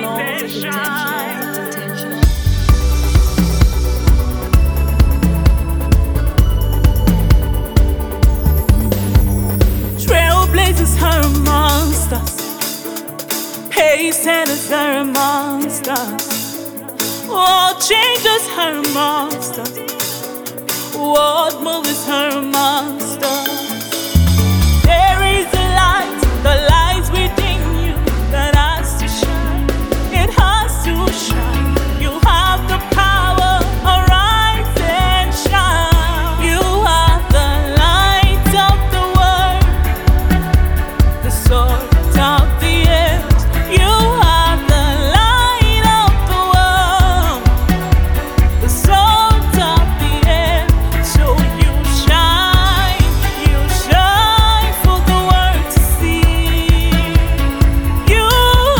and shine. Trailblazers are amongst us. Pacesetters are amongst us. World changers are amongst us. World movers are amongst us. There is a light, the light within you that has to shine. It has to shine. You have the power, arise and shine. You are the light of the world, the salt of the earth. You are the light of the world, the salt of the earth. So you shine for the world to see. You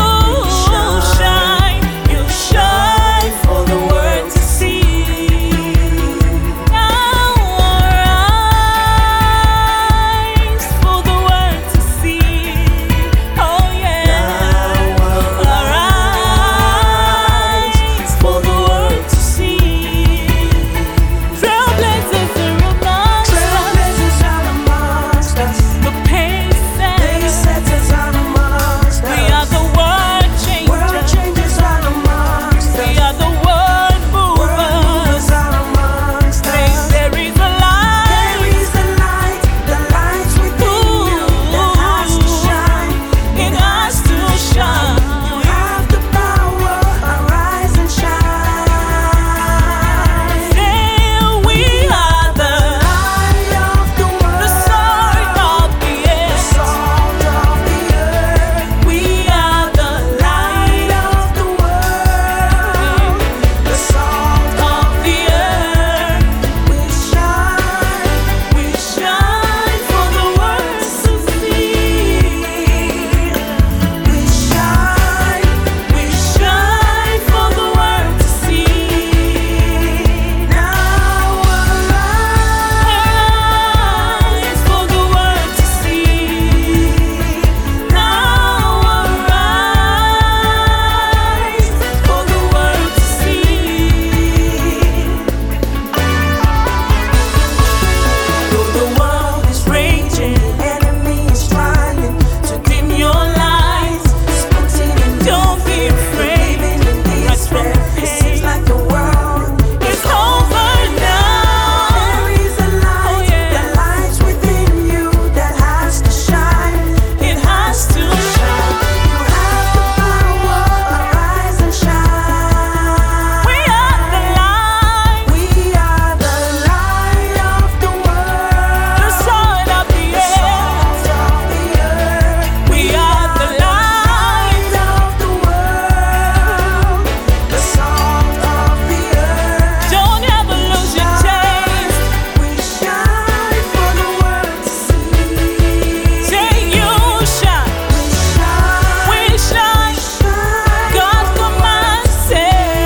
shine for the world to see. Now arise for the world to see. Oh yeah, arise for the world to see. Trailblazers are amongst us. The pacesetters are amongst us. We are the world changers. We are the world movers. There is a light. The light within you that has to shine. It has to shine. You have the power, arise and shine. Say we are the light of the world, the salt of the earth. We are the light of the world, the salt of the earth. We shine for the world to see. We shine for the world to see. Now arise for the world to see. Now arise for the world to see. Though the world is raging, enemy is trying to dim your light. Don't be afraid. Rise from the pain. It's over now. There is a light, the light within you that has to shine. It has to shine. You have the power, arise and shine. We are the light, We are the light of the world, the salt of the earth. of the earth. We are the light. Of the world, the salt of the earth. Don't ever lose your taste. We shine for the world to see. Say you shine. We shine. God come and say,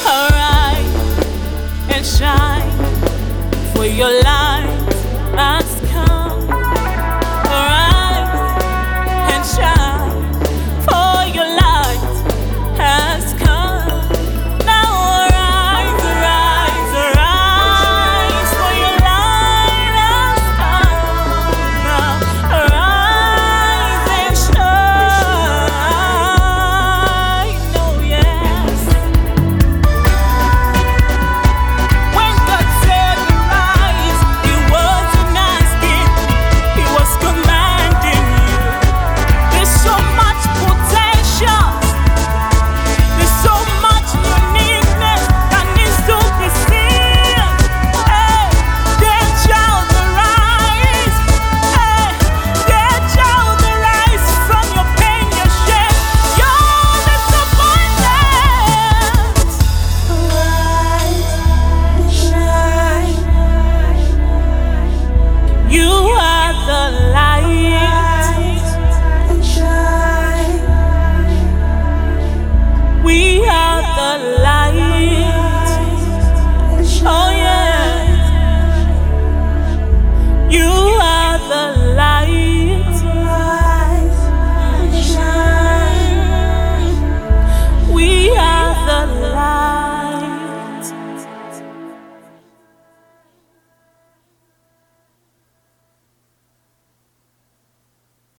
arise and shine for your light.